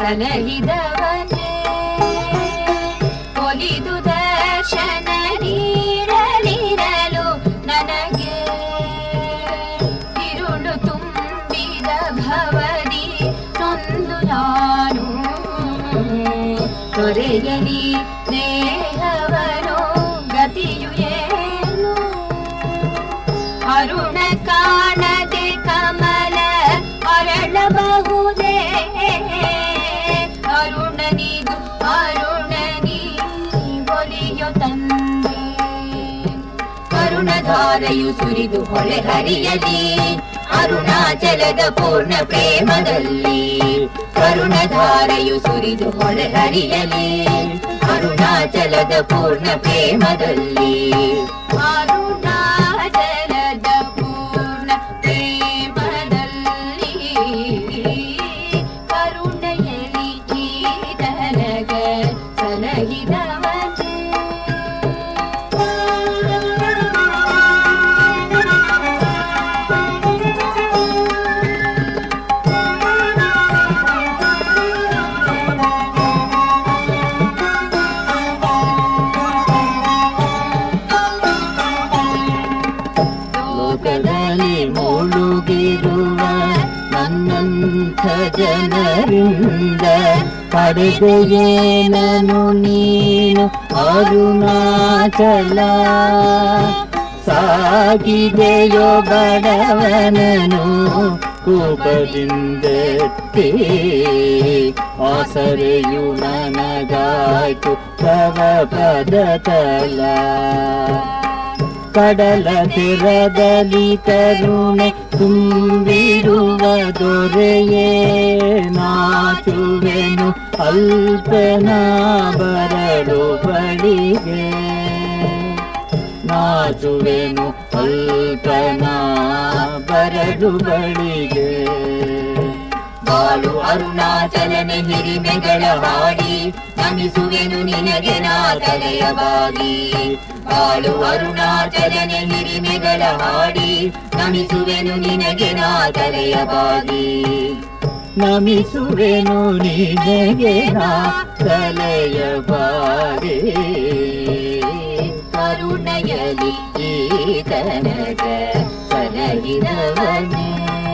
ಸಲಹಿದವನೇ ಒಲಿದು ದರ್ಶನ ನೀಡಲಿರಲು ನನಗೆ ತಿರುಳು ತುಂಬಿದ ಭವದಿ ನೊಂದು ನಾನು ತೊರೆಯಲಿ ಸ್ನೇಹವನು ಗತಿಯು ಏನು ಅರುಣ ಕಾಣದೆ ಕಮಲ ಅರಳಬಹುದೇ ಅರುಣನಿದು ಅರುಣನಿ ಒಲಿಯೋ ತಂದೆ ಕರುಣಧಾರೆಯು ಸುರಿದು ಹೊಳೆ ಹರಿಯಲಿ ಅರುಣಾಚಲದ ಪೂರ್ಣ ಪ್ರೇಮದಲ್ಲಿ ಕರುಣಧಾರೆಯು ಸುರಿದು ಹೊಳೆ ಹರಿಯಲಿ ಅರುಣಾಚಲದ ಪೂರ್ಣ ಪ್ರೇಮದಲ್ಲಿ ಅರುಣಾಚಲದ ಪೂರ್ಣ ಪ್ರೇಮದಲ್ಲಿ ಕರುಣೆಯಲಿ ಈತನಗ ಸಲಹಿದವನೇ ಮುಳುಗಿರುವ ನನ್ನಂಥ ಜನರಿಂದ ಪಡೆದೆಯೇನನು ನೀನು ಅರುಣಾಚಲ ಸಾಗಿದೆಯೋ ಬಡವನನು ಕೂಪದಿಂದೆತ್ತಿ ಆಸರೆಯು ನನಗಾಯ್ತು ತವ ಪದತಲ ಕಡಲ ತೆರದಲ್ಲಿ ಕರುಣೆ ತುಂಬಿರುವ ದೊರೆಯೇ ನಾಚುವೆನು ಅಲ್ಪನ ಬರಡು ಬಳಿಗೆ ನಾಚುವೆನು ಅಲ್ಪನ ಬರಡು ಬಳಿಗೆ ಬಾಳು ಅರುಣಾಚಲನೆ ಹಿರಿಮೆಗಳ ಹಾಡಿ ನಮಿಸುವೆನು ನಿನಗೆ ನಾ ತಲೆಯವಾಗಿ ಬಾಳು ಅರುಣಾಚಲನೆ ಹಿರಿಮೆಗಳ ಹಾಡಿ ನಮಿಸುವೆನು ನಿನಗೆ ನಾ ತಲೆಯವಾಗಿ ನಮಿಸುವೆನು ನಿನಗೆ ನಾ ತಲೆಯವಾಗಿ ಕರುಣೆಯಲಿ ಈತನಗ ಸಲಹಿದವನೇ